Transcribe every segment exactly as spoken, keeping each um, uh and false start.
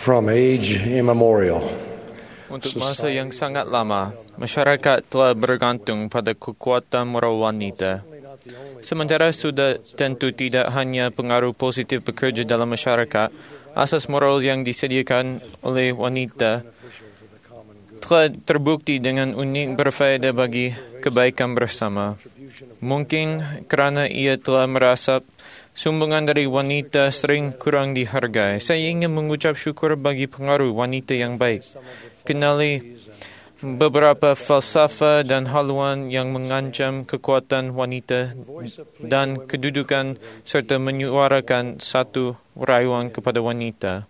From age immemorial, Untuk masa yang sangat lama, masyarakat telah bergantung pada kekuatan moral wanita. Sementara sudah tentu tidak hanya pengaruh positif bekerja dalam masyarakat, asas moral yang disediakan oleh wanita telah terbukti dengan unik berfaedah bagi kebaikan bersama. Mungkin kerana ia telah merasap sumbangan dari wanita sering kurang dihargai. Saya ingin mengucap syukur bagi pengaruh wanita yang baik. Kenali beberapa falsafah dan haluan yang mengancam kekuatan wanita dan kedudukan serta menyuarakan satu rayuan kepada wanita.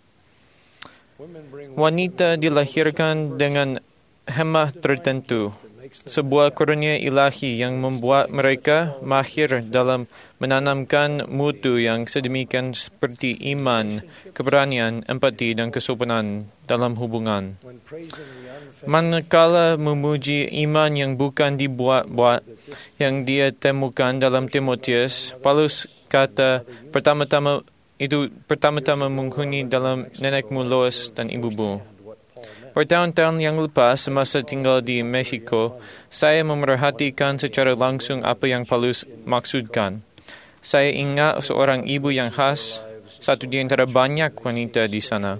Wanita dilahirkan dengan hemah tertentu, sebuah kurnia ilahi yang membuat mereka mahir dalam menanamkan mutu yang sedemikian seperti iman, keberanian, empati dan kesopanan dalam hubungan. Manakala memuji iman yang bukan dibuat-buat yang dia temukan dalam Timotius, Paulus kata pertama-tama itu pertama-tama menghuni dalam nenekmu Lois dan ibumu. Bertahun-tahun yang lepas, semasa tinggal di Mexico, saya memerhatikan secara langsung apa yang Paulus maksudkan. Saya ingat seorang ibu yang khas, satu di antara banyak wanita di sana.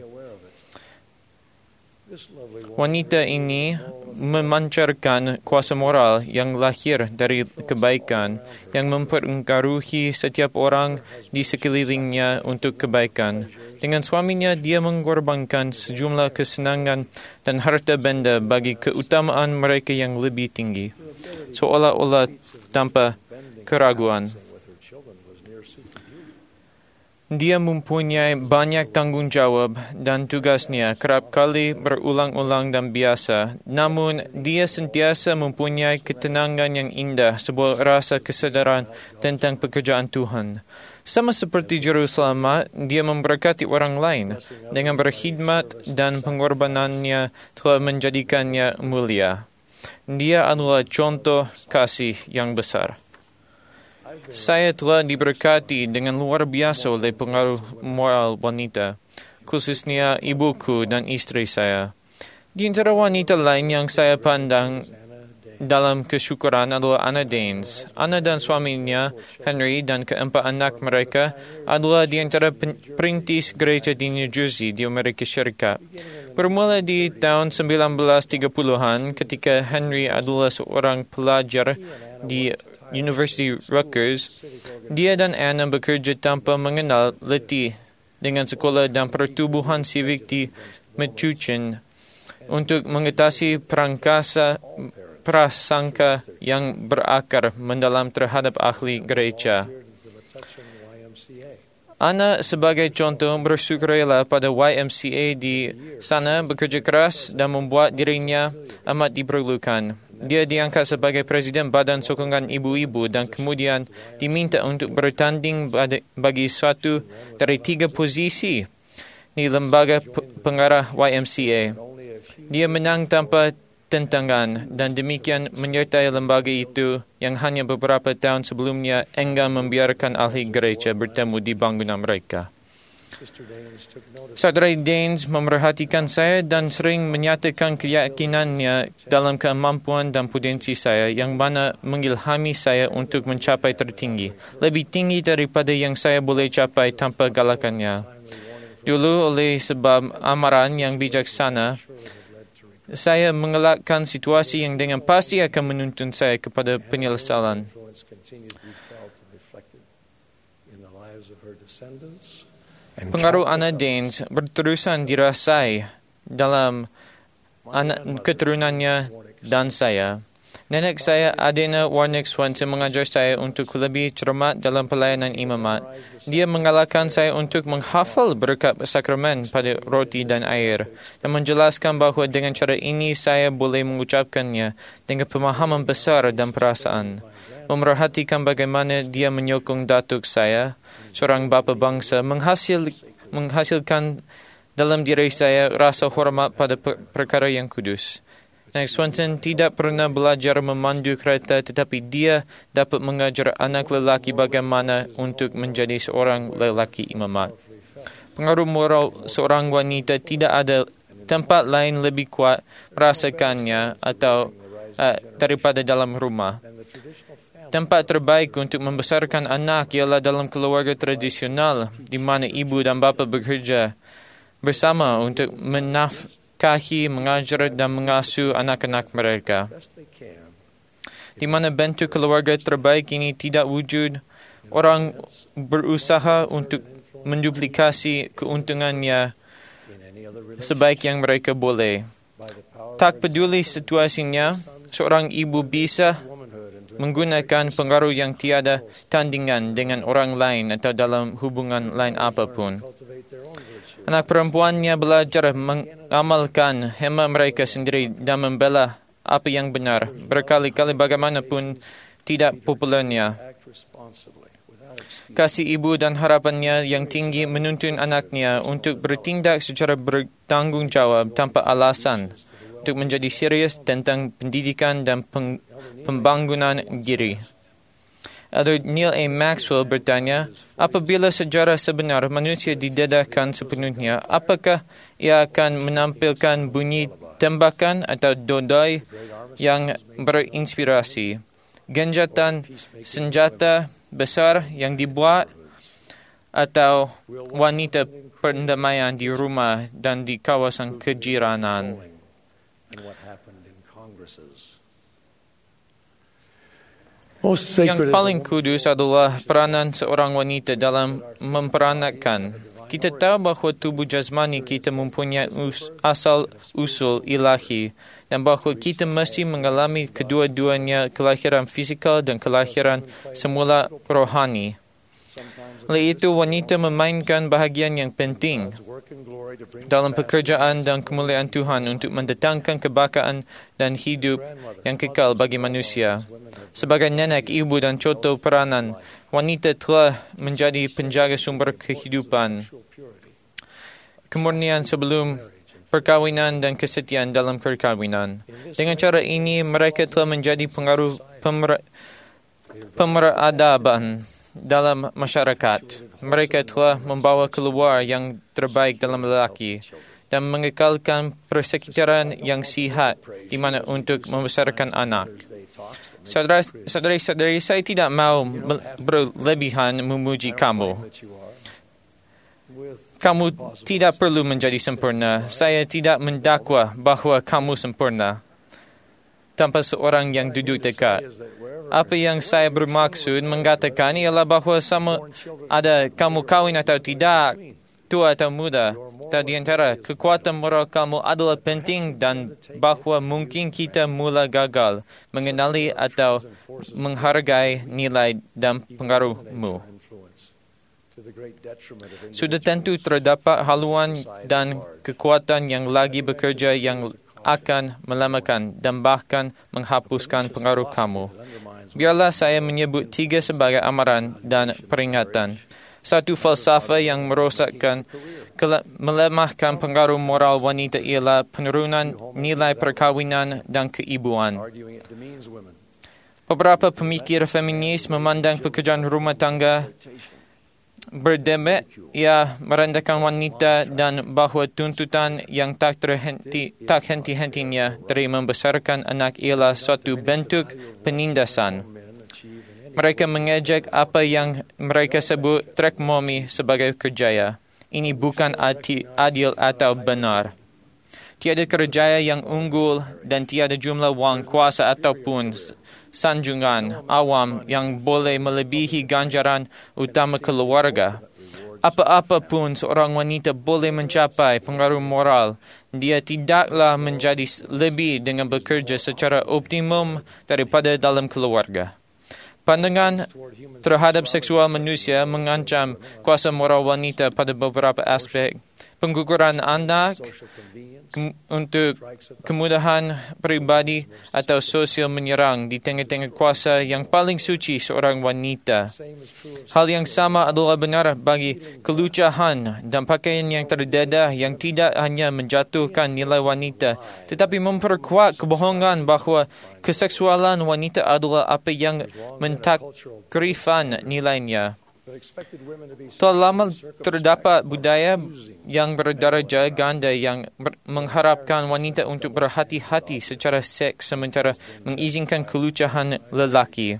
Wanita ini memancarkan kuasa moral yang lahir dari kebaikan yang mempengaruhi setiap orang di sekelilingnya untuk kebaikan. Dengan suaminya, dia mengorbankan sejumlah kesenangan dan harta benda bagi keutamaan mereka yang lebih tinggi, seolah-olah tanpa keraguan. Dia mempunyai banyak tanggungjawab dan tugasnya kerap kali berulang-ulang dan biasa. Namun, dia sentiasa mempunyai ketenangan yang indah, sebuah rasa kesedaran tentang pekerjaan Tuhan. Sama seperti juru selamat, dia memberkati orang lain. Dengan berkhidmat dan pengorbanannya telah menjadikannya mulia. Dia adalah contoh kasih yang besar. Saya telah diberkati dengan luar biasa oleh pengaruh moral wanita, khususnya ibuku dan istri saya. Di antara wanita lain yang saya pandang dalam kesyukuran adalah Anna Danes. Anna dan suaminya, Henry, dan keempat anak mereka adalah di antara perintis gereja di New Jersey di Amerika Syarikat. Bermula di tahun sembilan belas tiga puluhan, ketika Henry adalah seorang pelajar di University Rutgers, dia dan Anna bekerja tanpa mengenal letih dengan sekolah dan pertubuhan sivik di Metuchen untuk mengatasi perangkasa prasangka yang berakar mendalam terhadap ahli gereja. Anna sebagai contoh bersukarela pada Y M C A di sana, bekerja keras dan membuat dirinya amat diperlukan. Dia diangkat sebagai Presiden Badan Sokongan Ibu-Ibu dan kemudian diminta untuk bertanding bagi suatu dari tiga posisi di lembaga pengarah Y M C A. Dia menang tanpa tentangan dan demikian menyertai lembaga itu yang hanya beberapa tahun sebelumnya enggan membiarkan ahli gereja bertemu di bangunan mereka. Saudara Danes memerhatikan saya dan sering menyatakan keyakinannya dalam kemampuan dan potensi saya yang mana mengilhami saya untuk mencapai tertinggi, lebih tinggi daripada yang saya boleh capai tanpa galakannya. Dulu oleh sebab amaran yang bijaksana, saya mengelakkan situasi yang dengan pasti akan menuntun saya kepada penyesalan. Pengaruh Anna Danes berterusan dirasai dalam anak keturunannya dan saya. Nenek saya, Adena Warnick Swenson, mengajar saya untuk lebih cermat dalam pelayanan imamat. Dia mengalahkan saya untuk menghafal berkat sakramen pada roti dan air dan menjelaskan bahawa dengan cara ini saya boleh mengucapkannya dengan pemahaman besar dan perasaan. Memerhatikan bagaimana dia menyokong datuk saya, seorang bapa bangsa, menghasil, menghasilkan dalam diri saya rasa hormat pada per- perkara yang kudus. Nenek Swenson tidak pernah belajar memandu kereta, tetapi dia dapat mengajar anak lelaki bagaimana untuk menjadi seorang lelaki imamat. pengaruh moral seorang wanita tidak ada tempat lain lebih kuat merasakannya atau uh, daripada dalam rumah. Tempat terbaik untuk membesarkan anak ialah dalam keluarga tradisional di mana ibu dan bapa bekerja bersama untuk menafkahi, mengajar dan mengasuh anak-anak mereka. Di mana bentuk keluarga terbaik ini tidak wujud, orang berusaha untuk menduplikasi keuntungannya sebaik yang mereka boleh. Tak peduli situasinya, seorang ibu bisa menggunakan pengaruh yang tiada tandingan dengan orang lain atau dalam hubungan lain apapun. Anak perempuannya belajar mengamalkan hema mereka sendiri dan membela apa yang benar, berkali-kali bagaimanapun tidak populernya. Kasih ibu dan harapannya yang tinggi menuntun anaknya untuk bertindak secara bertanggung jawab tanpa alasan, untuk menjadi serius tentang pendidikan dan peng- pembangunan diri. Elder Neil A. Maxwell bertanya, apabila sejarah sebenar manusia didedahkan sepenuhnya, apakah ia akan menampilkan bunyi tembakan atau dodoi yang berinspirasi, genjatan senjata besar yang dibuat, atau wanita perdamaian di rumah dan di kawasan kejiranan? Yang paling kudus adalah peranan seorang wanita dalam memperanakkan. Kita tahu bahawa tubuh jasmani kita mempunyai us- asal-usul ilahi dan bahawa kita mesti mengalami kedua-duanya, kelahiran fizikal dan kelahiran semula rohani. Oleh itu, wanita memainkan bahagian yang penting dalam pekerjaan dan kemuliaan Tuhan untuk mendatangkan kebahagiaan dan hidup yang kekal bagi manusia. Sebagai nenek, ibu dan contoh peranan, wanita telah menjadi penjaga sumber kehidupan, kemurnian sebelum perkahwinan dan kesetiaan dalam perkahwinan. Dengan cara ini, mereka telah menjadi pengaruh pemer- pemeradaban dalam masyarakat. Mereka telah membawa keluar yang terbaik dalam lelaki dan mengekalkan persekitaran yang sihat di mana untuk membesarkan anak. Saudara-saudari, saya tidak mahu berlebihan memuji kamu. Kamu tidak perlu menjadi sempurna. Saya tidak mendakwa bahawa kamu sempurna tanpa seorang yang duduk dekat. Apa yang saya bermaksud mengatakan ialah bahawa sama ada kamu kahwin atau tidak, tua atau muda, atau di antara kekuatan moral kamu adalah penting dan bahawa mungkin kita mula gagal mengenali atau menghargai nilai dan pengaruhmu. Sudah tentu terdapat haluan dan kekuatan yang lagi bekerja yang akan melemahkan dan bahkan menghapuskan pengaruh kamu. Biarlah saya menyebut tiga sebagai amaran dan peringatan. Satu falsafah yang merosakkan, melemahkan pengaruh moral wanita ialah penurunan nilai perkahwinan dan keibuan. Beberapa pemikir feminis memandang pekerjaan rumah tangga berdebat, ia merendahkan wanita dan bahawa tuntutan yang tak terhenti, tak henti-hentinya dari membesarkan anak ialah suatu bentuk penindasan. Mereka mengejek apa yang mereka sebut trek momi sebagai kerjaya. Ini bukan adil atau benar. Tiada kerjaya yang unggul dan tiada jumlah wang, kuasa ataupun sanjungan awam yang boleh melebihi ganjaran utama keluarga. Apa-apa pun seorang wanita boleh mencapai pengaruh moral, dia tidaklah menjadi lebih dengan bekerja secara optimum daripada dalam keluarga. Pandangan terhadap seksual manusia mengancam kuasa moral wanita pada beberapa aspek. Pengguguran anak ke- untuk kemudahan peribadi atau sosial menyerang di tengah-tengah kuasa yang paling suci seorang wanita. Hal yang sama adalah benar bagi kelucahan dan pakaian yang terdedah yang tidak hanya menjatuhkan nilai wanita, tetapi memperkuat kebohongan bahawa keseksualan wanita adalah apa yang mentakrifan nilainya. Telah lama terdapat budaya yang berdaraja ganda yang ber- mengharapkan wanita untuk berhati-hati secara seks sementara mengizinkan kelucahan lelaki.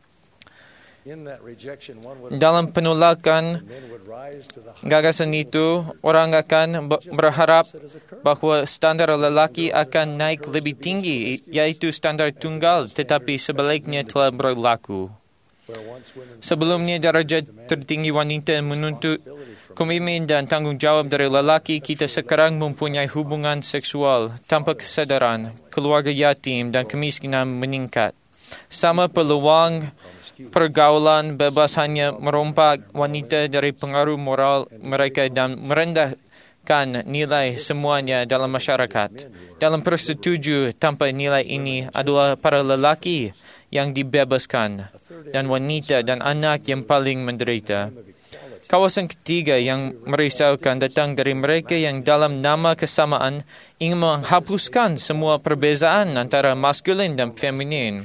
Dalam penolakan gagasan itu, orang akan berharap bahawa standar lelaki akan naik lebih tinggi, iaitu standar tunggal, tetapi sebaliknya telah berlaku. Sebelumnya, darjah tertinggi wanita menuntut komitmen dan tanggungjawab dari lelaki, kita sekarang mempunyai hubungan seksual tanpa kesedaran, keluarga yatim dan kemiskinan meningkat. Sama peluang pergaulan bebas hanya merompak wanita dari pengaruh moral mereka dan merendahkan nilai semuanya dalam masyarakat. Dalam persetuju tanpa nilai ini adalah para lelaki yang dibebaskan dan wanita dan anak yang paling menderita. Kawasan ketiga yang merisaukan datang dari mereka yang dalam nama kesamaan ingin menghapuskan semua perbezaan antara maskulin dan feminin.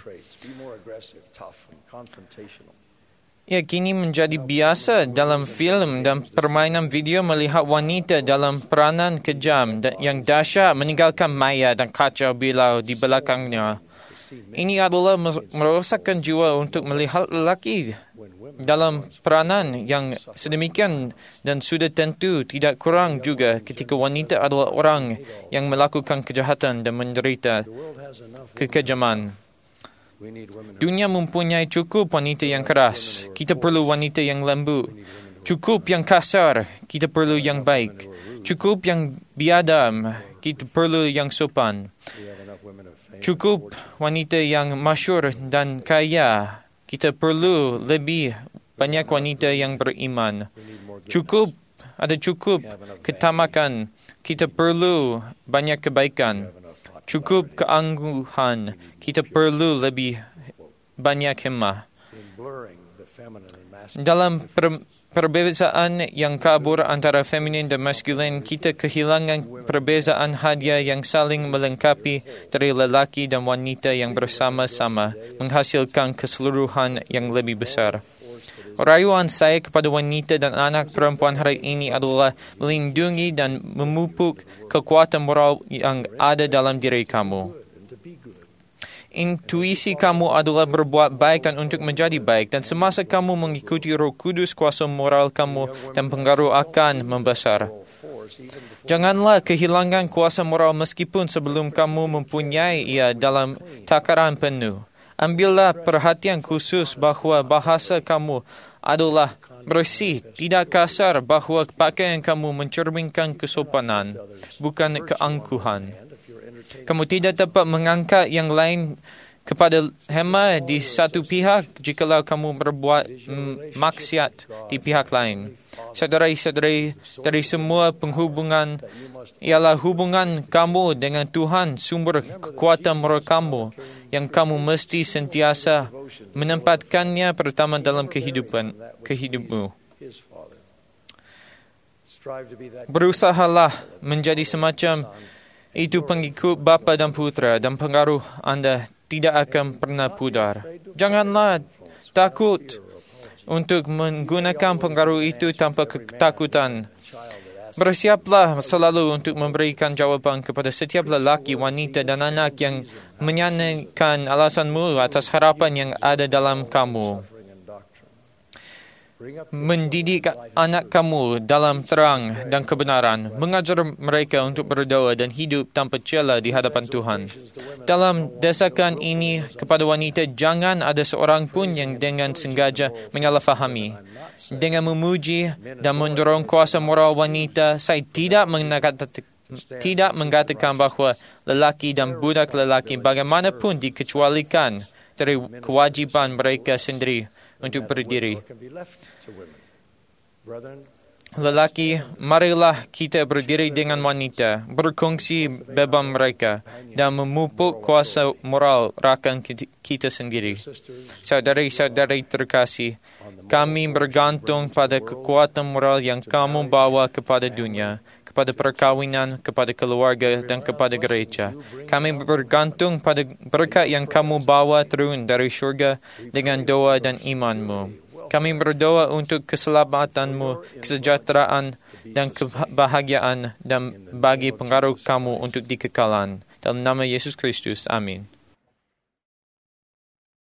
Ia kini menjadi biasa dalam filem dan permainan video melihat wanita dalam peranan kejam yang dahsyat meninggalkan maya dan kacau bilau di belakangnya. Ini adalah merosakkan jiwa untuk melihat lelaki dalam peranan yang sedemikian dan sudah tentu tidak kurang juga ketika wanita adalah orang yang melakukan kejahatan dan menderita kekejaman. Dunia mempunyai cukup wanita yang keras. Kita perlu wanita yang lembut. Cukup yang kasar. Kita perlu yang baik. Cukup yang biadab. Kita perlu yang sopan. Cukup wanita yang masyhur dan kaya. Kita perlu lebih banyak wanita yang beriman. Cukup, ada cukup ketamakan. Kita perlu banyak kebaikan. Cukup keangguhan, kita perlu lebih banyak hikmah. Dalam per, perbezaan yang kabur antara feminin dan maskulin, kita kehilangan perbezaan hadiah yang saling melengkapi dari lelaki dan wanita yang bersama-sama menghasilkan keseluruhan yang lebih besar. Rayuan saya kepada wanita dan anak perempuan hari ini adalah melindungi dan memupuk kekuatan moral yang ada dalam diri kamu. Intuisi kamu adalah berbuat baik dan untuk menjadi baik, dan semasa kamu mengikuti Roh Kudus, kuasa moral kamu dan pengaruh akan membesar. Janganlah kehilangan kuasa moral meskipun sebelum kamu mempunyai ia dalam takaran penuh. Ambillah perhatian khusus bahawa bahasa kamu adalah bersih, tidak kasar, bahawa pakaian kamu mencerminkan kesopanan, bukan keangkuhan. Kamu tidak dapat mengangkat yang lain kepada hema di satu pihak jikalau kamu berbuat mm, maksiat di pihak lain. Saudara-saudari, dari semua penghubungan ialah hubungan kamu dengan Tuhan, sumber kekuatan moral kamu, yang kamu mesti sentiasa menempatkannya pertama dalam kehidupan kehidupmu. Berusahalah menjadi semacam itu pengikut bapa dan putera, dan pengaruh anda tidak akan pernah pudar. Janganlah takut untuk menggunakan pengaruh itu tanpa ketakutan. Bersiaplah selalu untuk memberikan jawapan kepada setiap lelaki, wanita dan anak yang menyanyikan alasanmu atas harapan yang ada dalam kamu. Mendidik anak kamu dalam terang dan kebenaran, mengajar mereka untuk berdoa dan hidup tanpa cela di hadapan Tuhan. Dalam desakan ini kepada wanita, jangan ada seorang pun yang dengan sengaja menyalahfahami. Dengan memuji dan mendorong kuasa moral wanita, saya tidak mengatakan tidak mengatakan bahawa lelaki dan budak lelaki bagaimanapun dikecualikan dari kewajiban mereka sendiri untuk berdiri. Lelaki, marilah kita berdiri dengan wanita, berkongsi beban mereka, dan memupuk kuasa moral rakan kita sendiri. Saudari-saudari terkasih, kami bergantung pada kekuatan moral yang kamu bawa kepada dunia, kepada perkawinan, kepada keluarga, dan kepada gereja. Kami bergantung pada berkat yang kamu bawa turun dari syurga dengan doa dan imanmu. Kami berdoa untuk keselamatanmu, kesejahteraan, dan kebahagiaan, dan bagi pengaruh kamu untuk dikekalan. Dalam nama Yesus Kristus, amin.